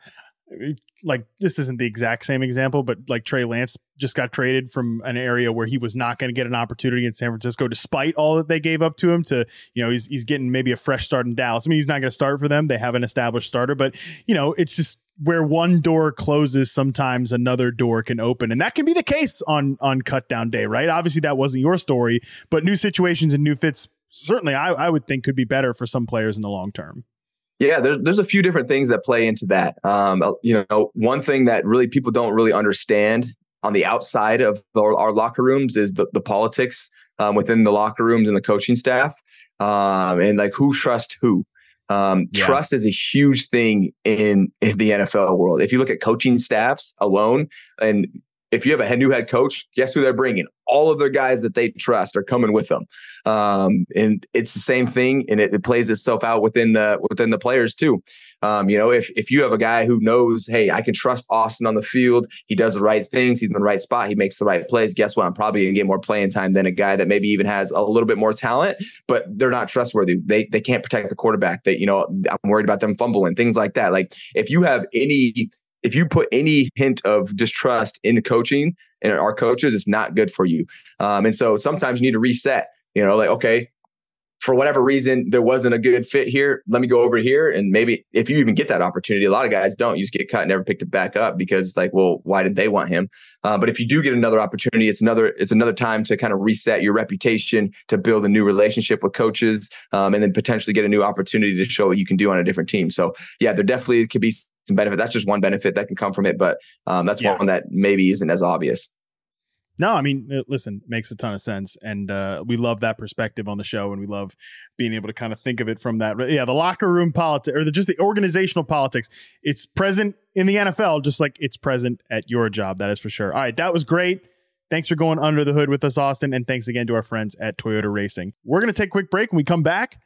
like, this isn't the exact same example, but like Trey Lance just got traded from an area where he was not going to get an opportunity in San Francisco, despite all that they gave up to him, to, you know, he's, he's getting maybe a fresh start in Dallas. I mean, he's not going to start for them. They have an established starter, but, you know, it's just where one door closes, sometimes another door can open. And that can be the case on, on cut down day, right? Obviously that wasn't your story, but new situations and new fits, certainly I, I would think could be better for some players in the long term. Yeah, there's there's a few different things that play into that. Um, you know, one thing that really people don't really understand on the outside of our, our locker rooms is the, the politics um, within the locker rooms and the coaching staff, um, and like who trusts who. Um, yeah. Trust is a huge thing in, in the N F L world. If you look at coaching staffs alone, and if you have a new head coach, guess who they're bringing? All of their guys that they trust are coming with them. Um, and it's the same thing, and it, it plays itself out within the within the players too. Um, you know, if if you have a guy who knows, hey, I can trust Austin on the field, he does the right things, he's in the right spot, he makes the right plays, guess what? I'm probably going to get more playing time than a guy that maybe even has a little bit more talent, but they're not trustworthy. They they can't protect the quarterback. That, you know, I'm worried about them fumbling, things like that. Like if you have any If you put any hint of distrust into coaching and our coaches, it's not good for you. Um, and so sometimes you need to reset, you know, like, okay, for whatever reason, there wasn't a good fit here. Let me go over here. And maybe if you even get that opportunity, a lot of guys don't. You just get cut and never picked it back up, because it's like, well, why did they want him? Uh, but if you do get another opportunity, it's another it's another time to kind of reset your reputation, to build a new relationship with coaches, um, and then potentially get a new opportunity to show what you can do on a different team. So yeah, there definitely could be some benefit. That's just one benefit that can come from it, but um, that's yeah. one that maybe isn't as obvious. No, I mean, listen, it makes a ton of sense. And uh, we love that perspective on the show, and we love being able to kind of think of it from that. Yeah, the locker room politics, or the, just the organizational politics, it's present in the N F L, just like it's present at your job. That is for sure. All right, that was great. Thanks for going under the hood with us, Austin. And thanks again to our friends at Toyota Racing. We're going to take a quick break. When we come back,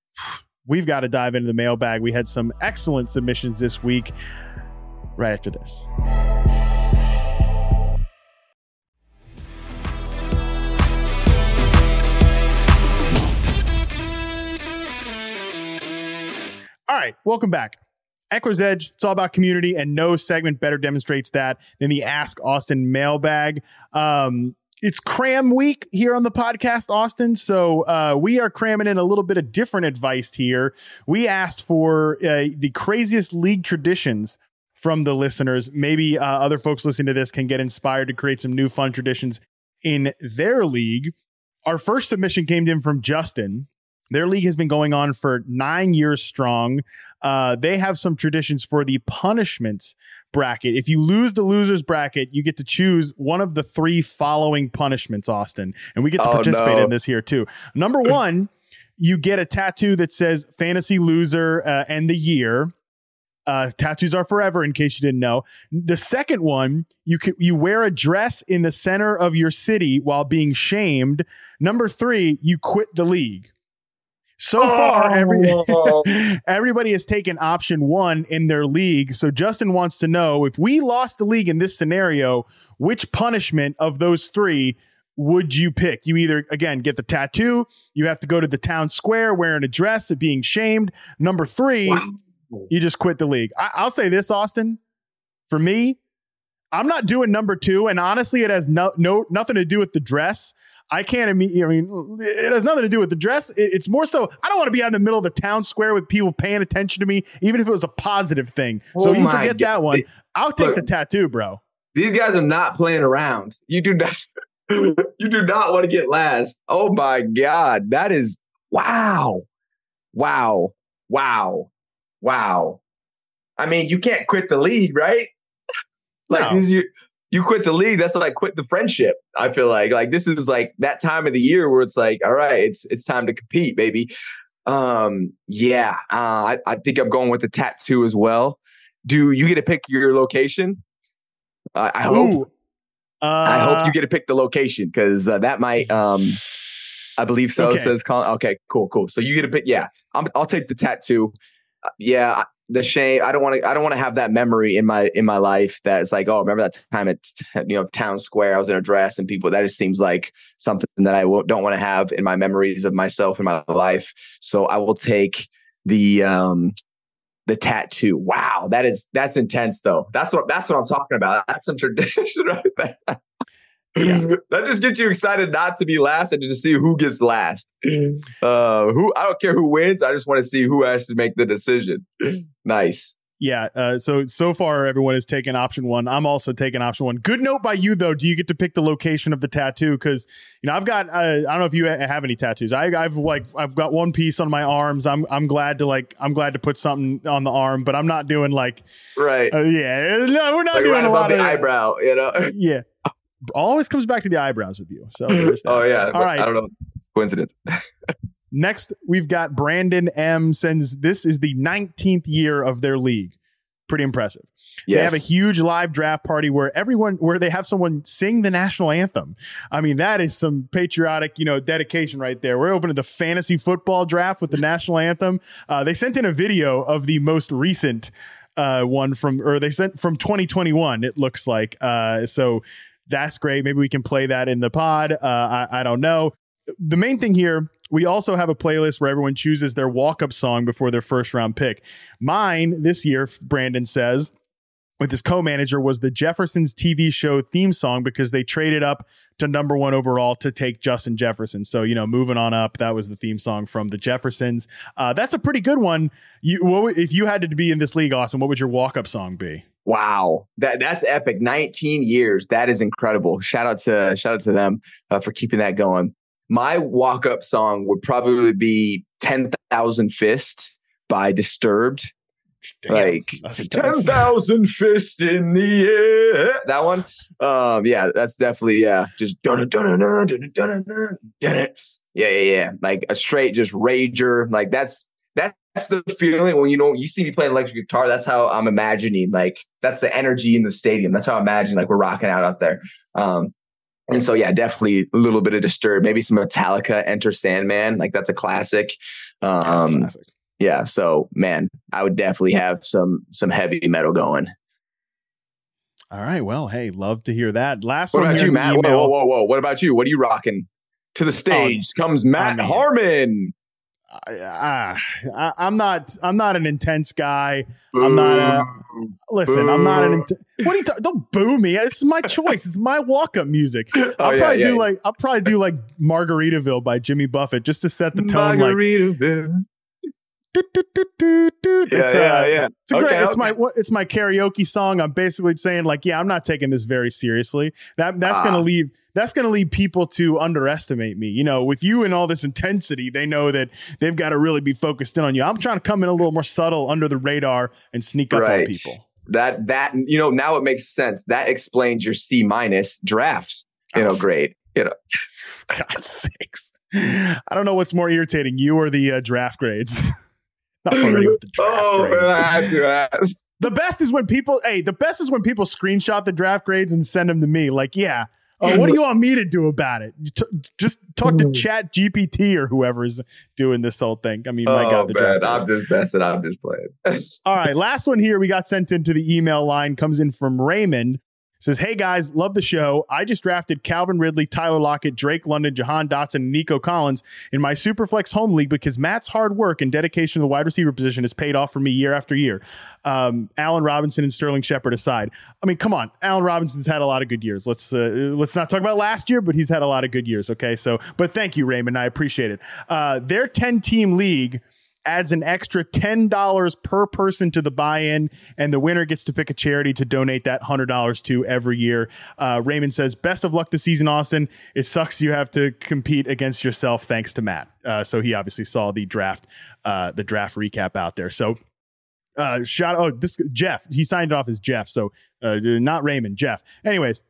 we've got to dive into the mailbag. We had some excellent submissions this week. Right after this. All right, welcome back. Eckler's Edge, it's all about community, and no segment better demonstrates that than the Ask Austin mailbag. Um, it's cram week here on the podcast, Austin, so uh, we are cramming in a little bit of different advice here. We asked for uh, the craziest league traditions from the listeners. Maybe uh, other folks listening to this can get inspired to create some new fun traditions in their league. Our first submission came in from Justin, Their league has been going on for nine years strong. Uh, they have some traditions for the punishments bracket. If you lose the losers bracket, you get to choose one of the three following punishments, Austin. And we get to oh, participate no. in this here too. Number one, you get a tattoo that says fantasy loser uh, and the year. Uh, tattoos are forever, in case you didn't know. The second one, you can, you wear a dress in the center of your city while being shamed. Number three, you quit the league. So oh. far, every, everybody has taken option one in their league. So Justin wants to know, if we lost the league in this scenario, which punishment of those three would you pick? You either, again, get the tattoo, you have to go to the town square wearing a dress and being shamed. Number three, wow. you just quit the league. I, I'll say this, Austin. For me, I'm not doing number two, and honestly, it has no, no nothing to do with the dress. I can't immediately, I mean, it has nothing to do with the dress. It, it's more so, I don't want to be out in the middle of the town square with people paying attention to me, even if it was a positive thing. So oh you forget God. that one. I'll take Look, the tattoo, bro. These guys are not playing around. You do not, you do not want to get last. Oh my God. That is, wow. Wow. Wow. Wow. I mean, you can't quit the league, right? Like no. you, you quit the league. That's like quit the friendship. I feel like like this is like that time of the year where it's like, all right, it's it's time to compete, baby. Um, yeah, uh, I, I think I'm going with the tattoo as well. Do you get to pick your location? Uh, I hope. Uh, I hope you get to pick the location because uh, that might. Um, I believe so. Okay. Says Colin. Okay, cool, cool. So you get to pick. Yeah, I'm, I'll take the tattoo. Uh, yeah. The shame. I don't want to. I don't want to have that memory in my in my life. That's like, oh, remember that time at you know town square? I was in a dress and people. That just seems like something that I w- don't want to have in my memories of myself in my life. So I will take the um the tattoo. Wow, that is that's intense though. That's what that's what I'm talking about. That's some tradition right there. Yeah. That just gets you excited not to be last and to just see who gets last. Uh, who I don't care who wins. I just want to see who has to make the decision. Nice. Yeah. Uh, so so far, everyone has taken option one. I'm also taking option one. Good note by you though. Do you get to pick the location of the tattoo? Because you know I've got. Uh, I don't know if you have any tattoos. I, I've like I've got one piece on my arms. I'm I'm glad to like I'm glad to put something on the arm, but I'm not doing like right. Uh, yeah. No, we're not like doing right a above lot the of eyebrow. You know. Yeah. Always comes back to the eyebrows with you. So there's that. Oh yeah. All right. I don't know. Coincidence. Next, we've got Brandon M. Sends this is the nineteenth year of their league. Pretty impressive. Yes. They have a huge live draft party where everyone where they have someone sing the national anthem. I mean, that is some patriotic, you know, dedication right there. We're opening the fantasy football draft with the national anthem. Uh, they sent in a video of the most recent uh, one from, or they sent from twenty twenty-one. It looks like uh, so. That's great. Maybe we can play that in the pod. Uh, I, I don't know. The main thing here, we also have a playlist where everyone chooses their walk-up song before their first round pick. Mine this year, Brandon says, with his co-manager, was the Jeffersons T V show theme song because they traded up to number one overall to take Justin Jefferson. So, you know, moving on up, that was the theme song from the Jeffersons. Uh, that's a pretty good one. You, what, if you had to be in this league, Austin, what would your walk-up song be? Wow, that that's epic. nineteen years. That is incredible. Shout out to shout out to them uh, for keeping that going. My walk up song would probably be ten thousand Fist by Disturbed. Damn, like ten thousand Fist in the air. That one. Um, yeah, that's definitely yeah. Just dun dun dun dun dun dun dun dun. Yeah, yeah, yeah. Like a straight just rager. Like that's. That's the feeling when you know you see me playing electric guitar. That's how I'm imagining. Like that's the energy in the stadium. That's how I imagine like we're rocking out out there. Um, and so yeah, definitely a little bit of Disturbed. Maybe some Metallica, Enter Sandman. Like that's a classic. Um, that's a classic. Yeah. So man, I would definitely have some some heavy metal going. All right. Well, hey, love to hear that. Last what one. What about you, Matt? Whoa, whoa, whoa, whoa! What about you? What are you rocking? To the stage oh, comes Matt I mean, Harmon. I, I, I'm not. I'm not an intense guy. I'm not. A, listen, I'm not an. What are you? Ta- don't boo me. It's my choice. It's my walk-up music. I'll oh, probably yeah, yeah, do yeah. like. I'll probably do like Margaritaville by Jimmy Buffett just to set the tone. Margaritaville. Like, yeah, it's, yeah, uh, yeah. It's a great. Okay, it's okay. my. It's my karaoke song. I'm basically saying like, yeah, I'm not taking this very seriously. That that's ah. gonna leave. that's going to lead people to underestimate me. You know, with you and all this intensity, they know that they've got to really be focused in on you. I'm trying to come in a little more subtle under the radar and sneak up right. on people. That, that, you know, now it makes sense. That explains your C minus draft, you know, oh. grade, you know. God's sakes. I don't know what's more irritating, you or the uh, draft grades. Not familiar with the draft oh, grades. Man, I had to ask. The best is when people, hey, the best is when people screenshot the draft grades and send them to me. Like, yeah, uh, what do you want me to do about it? You t- just talk to Chat G P T or whoever is doing this whole thing. I mean, my oh, God, the man, draft I'm just messing. I'm just playing. All right, last one here. We got sent into the email line. Comes in from Raymond. Says, hey guys, love the show. I just drafted Calvin Ridley, Tyler Lockett, Drake London, Jahan Dotson, and Nico Collins in my Superflex home league because Matt's hard work and dedication to the wide receiver position has paid off for me year after year. Um, Allen Robinson and Sterling Shepard aside. I mean, come on. Allen Robinson's had a lot of good years. Let's uh, let's not talk about last year, but he's had a lot of good years. Okay, so, but thank you, Raymond. I appreciate it. Uh, their ten-team league adds an extra ten dollars per person to the buy-in, and the winner gets to pick a charity to donate that one hundred dollars to every year. Uh, Raymond says, best of luck this season, Austin. It sucks you have to compete against yourself thanks to Matt. Uh, so he obviously saw the draft, uh, the draft recap out there. So uh, shout Oh, this Jeff, he signed it off as Jeff. So uh, not Raymond, Jeff. Anyways,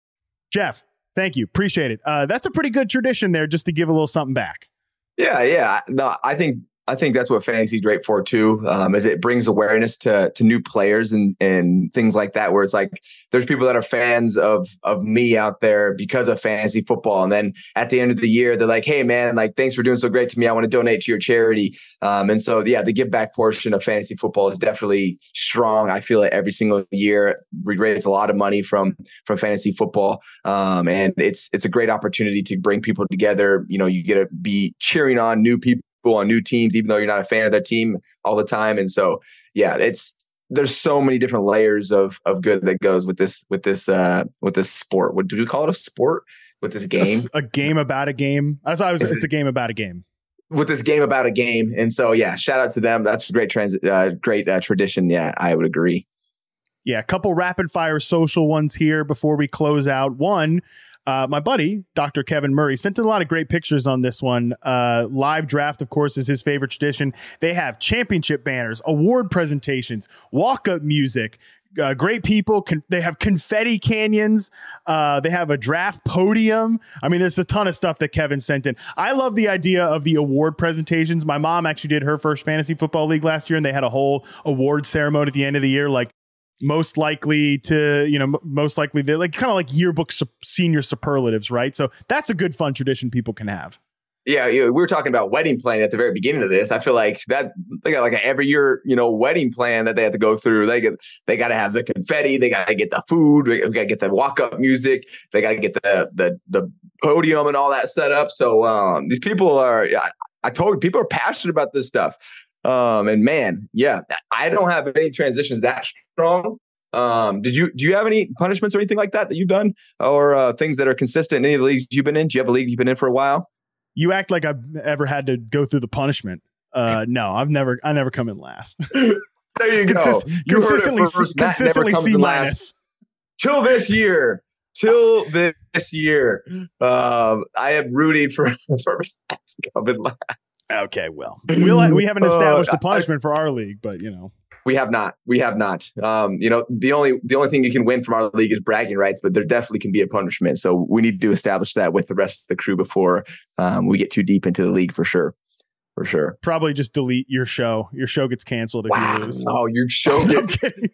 Jeff, thank you. Appreciate it. Uh, that's a pretty good tradition there just to give a little something back. Yeah, yeah. No, I think I think that's what fantasy is great for too, um, is it brings awareness to to new players and and things like that, where it's like there's people that are fans of of me out there because of fantasy football. And then at the end of the year, they're like, hey, man, like, thanks for doing so great to me. I want to donate to your charity. Um, and so, yeah, the give back portion of fantasy football is definitely strong. I feel it every single year. We raise a lot of money from from fantasy football. Um, and it's it's a great opportunity to bring people together. You know, you get to be cheering on new people on new teams, even though you're not a fan of their team all the time. And so, yeah, it's, there's so many different layers of, of good that goes with this, with this, uh, with this sport. What do we call it? A sport with this game, a, a game about a game. That's why I was, it's a game about a game with this game about a game. And so, yeah, shout out to them. That's a great trans, uh, great uh, tradition. Yeah, I would agree. Yeah. A couple rapid fire social ones here before we close out. One, Uh, my buddy, Doctor Kevin Murray, sent in a lot of great pictures on this one. Uh, live draft, of course, is his favorite tradition. They have championship banners, award presentations, walk-up music, uh, great people. Con- they have confetti canyons. Uh, they have a draft podium. I mean, there's a ton of stuff that Kevin sent in. I love the idea of the award presentations. My mom actually did her first fantasy football league last year, and they had a whole award ceremony at the end of the year, like, most likely to, you know, m- most likely they're like kind of like yearbook su- senior superlatives, right? So that's a good fun tradition people can have. Yeah, you know, we were talking about wedding planning at the very beginning of this. I feel like that they got like an every year, you know, wedding plan that they have to go through. They get, they got to have the confetti, they got to get the food, we got to get the walk up music, they got to get the the the podium and all that set up. So um, these people are, I, I told you, people are passionate about this stuff. Um, and man, yeah, I don't have any transitions that strong. Um, did you, do you have any punishments or anything like that that you've done, or uh, things that are consistent in any of the leagues you've been in? Do you have a league you've been in for a while? You act like I've ever had to go through the punishment. Uh, no, I've never, I never come in last. There you Consist- go. You consistently, heard it first. consistently C minus. Till this year. Till this year. Um, I am rooting for, for Matt to come in last. Okay, well, we'll we haven't established uh, a punishment I, for our league, but you know, we have not. We have not. Um, you know, the only the only thing you can win from our league is bragging rights, but there definitely can be a punishment. So we need to establish that with the rest of the crew before um, we get too deep into the league, for sure. For sure. Probably just delete your show. Your show gets canceled if wow. you lose. Oh, your show gets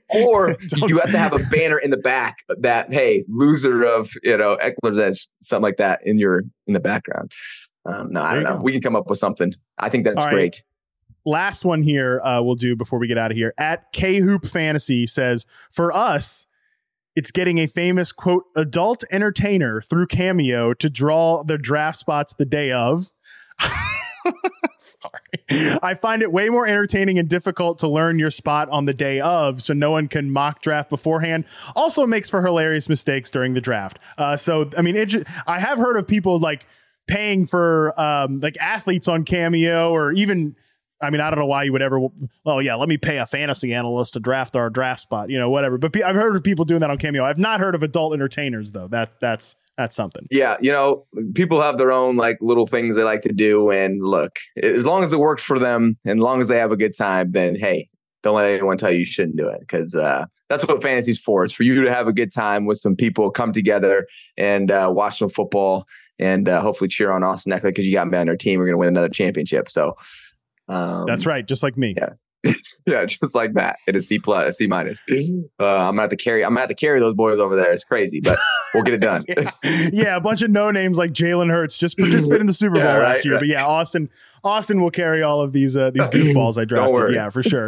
or you have to have a banner in the back that, hey, loser of, you know, Eckler's Edge, something like that in your in the background. Um, no, I don't know. Go. We can come up with something. I think that's right. Great. Last one here uh, we'll do before we get out of here. At K-Hoop Fantasy says, for us, it's getting a famous, quote, adult entertainer through Cameo to draw their draft spots the day of. Sorry. I find it way more entertaining and difficult to learn your spot on the day of, so no one can mock draft beforehand. Also makes for hilarious mistakes during the draft. Uh, so, I mean, it just, I have heard of people like paying for um, like athletes on Cameo, or even I mean, I don't know why you would ever, oh yeah, let me pay a fantasy analyst to draft our draft spot, you know, whatever. But I've heard of people doing that on Cameo. I've not heard of adult entertainers though. That that's, that's something. Yeah. You know, people have their own like little things they like to do. And look, as long as it works for them and as long as they have a good time, then hey, don't let anyone tell you you shouldn't do it. Because uh, that's what fantasy's for. It's for you to have a good time with some people, come together and uh, watch some football and uh, hopefully cheer on Austin Ekeler because you got me on their team. We're going to win another championship. So um, that's right. Just like me. Yeah. Yeah. Just like that. It is C plus, a C minus. Uh, I'm going to have to carry, I'm going to have to carry those boys over there. It's crazy, but we'll get it done. yeah. yeah. A bunch of no names like Jalen Hurts just participated in the Super Bowl yeah, right, last year. Right. But yeah, Austin, Austin will carry all of these, uh, these goofballs I drafted. Yeah, for sure.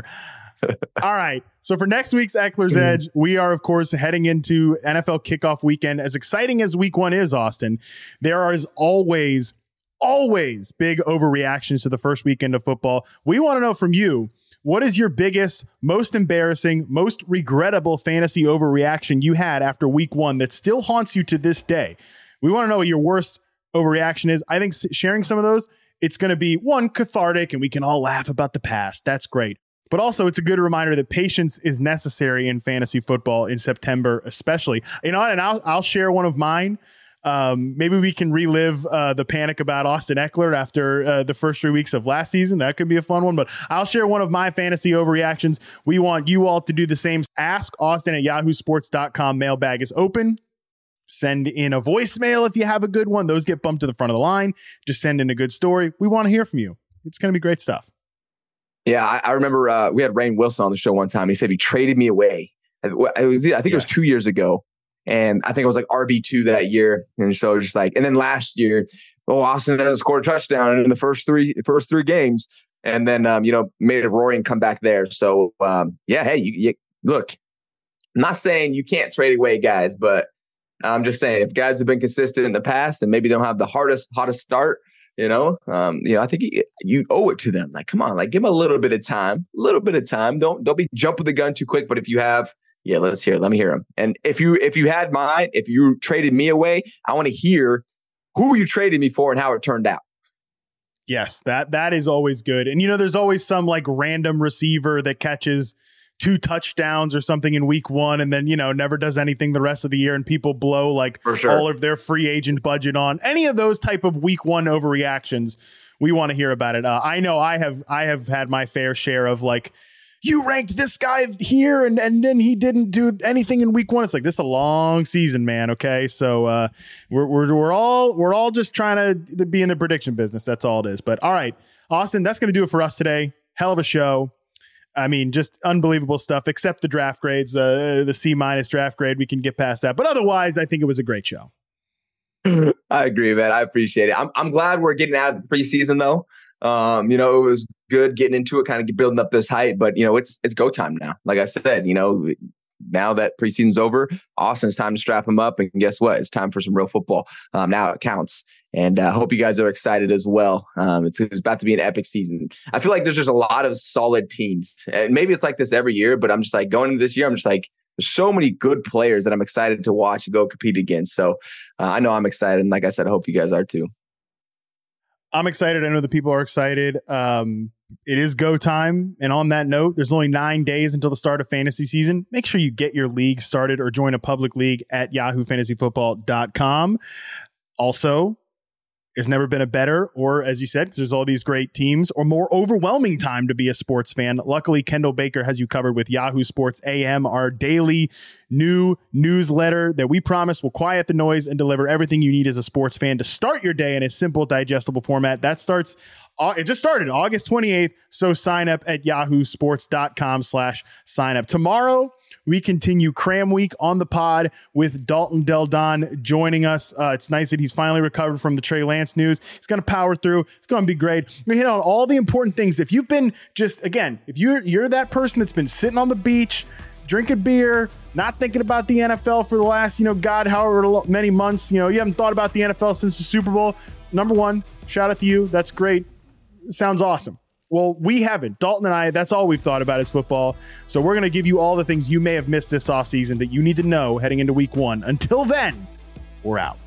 All right. So for next week's Ekeler's Edge, we are, of course, heading into N F L kickoff weekend. As exciting as week one is, Austin, there is always, always big overreactions to the first weekend of football. We want to know from you, what is your biggest, most embarrassing, most regrettable fantasy overreaction you had after week one that still haunts you to this day? We want to know what your worst overreaction is. I think sharing some of those, it's going to be, one, cathartic, and we can all laugh about the past. That's great. But also, it's a good reminder that patience is necessary in fantasy football in September, especially. You know, and I'll I'll share one of mine. Um, maybe we can relive uh, the panic about Austin Ekeler after uh, the first three weeks of last season. That could be a fun one. But I'll share one of my fantasy overreactions. We want you all to do the same. Ask Austin at yahoo sports dot com. Mailbag is open. Send in a voicemail if you have a good one. Those get bumped to the front of the line. Just send in a good story. We want to hear from you. It's going to be great stuff. Yeah, I, I remember uh, we had Rainn Wilson on the show one time. He said he traded me away. It was, I think yes. it was two years ago. And I think it was like R B two that year. And so just like, and then last year, oh, Austin hasn't scored a touchdown in the first three first three games. And then, um, you know, made a roaring comeback there. So, um, yeah, hey, you, you look, I'm not saying you can't trade away guys, but I'm just saying if guys have been consistent in the past and maybe don't have the hardest, hottest start, You know, um, you know, I think you, you owe it to them. Like, come on, like give them a little bit of time, a little bit of time. Don't don't be jumping the gun too quick. But if you have, yeah, let's hear. Let me hear them. And if you if you had mine, if you traded me away, I want to hear who you traded me for and how it turned out. Yes, that that is always good. And you know, there's always some like random receiver that catches two touchdowns or something in week one and then, you know, never does anything the rest of the year and people blow like sure. all of their free agent budget on any of those type of week one overreactions. We want to hear about it. Uh, I know I have, I have had my fair share of like, you ranked this guy here and, and then he didn't do anything in week one. It's like, this is a long season, man. Okay. So uh, we're, we're, we're all, we're all just trying to be in the prediction business. That's all it is. But all right, Austin, that's going to do it for us today. Hell of a show. I mean, just unbelievable stuff, except the draft grades, uh, the C minus draft grade. We can get past that. But otherwise, I think it was a great show. I agree, man. I appreciate it. I'm I'm glad we're getting out of the preseason, though. Um, you know, it was good getting into it, kind of building up this hype. But, you know, it's it's go time now. Like I said, you know, now that preseason's over, Austin, it's time to strap him up. And guess what? It's time for some real football. Um, now it counts. And I uh, hope you guys are excited as well. Um, it's, it's about to be an epic season. I feel like there's just a lot of solid teams. And maybe it's like this every year, but I'm just like going into this year, I'm just like, there's so many good players that I'm excited to watch and go compete against. So uh, I know I'm excited. And like I said, I hope you guys are too. I'm excited. I know the people are excited. Um, it is go time. And on that note, there's only nine days until the start of fantasy season. Make sure you get your league started or join a public league at yahoo fantasy football dot com. Also, there's never been a better, or as you said, because there's all these great teams, or more overwhelming time to be a sports fan. Luckily, Kendall Baker has you covered with Yahoo Sports A M, our daily new newsletter that we promise will quiet the noise and deliver everything you need as a sports fan to start your day in a simple, digestible format. That starts, uh, it just started August twenty-eighth, so sign up at yahoo sports dot com slash sign up. Tomorrow, we continue Cram Week on the pod with Dalton Del Don joining us. Uh, it's nice that he's finally recovered from the Trey Lance news. He's going to power through. It's going to be great. We hit on all the important things. If you've been just, again, if you're you're that person that's been sitting on the beach, drinking beer, not thinking about the N F L for the last, you know, God, however many months, you know, you haven't thought about the N F L since the Super Bowl. Number one, shout out to you. That's great. Sounds awesome. Well, we haven't. Dalton and I, that's all we've thought about is football. So we're going to give you all the things you may have missed this offseason that you need to know heading into week one. Until then, we're out.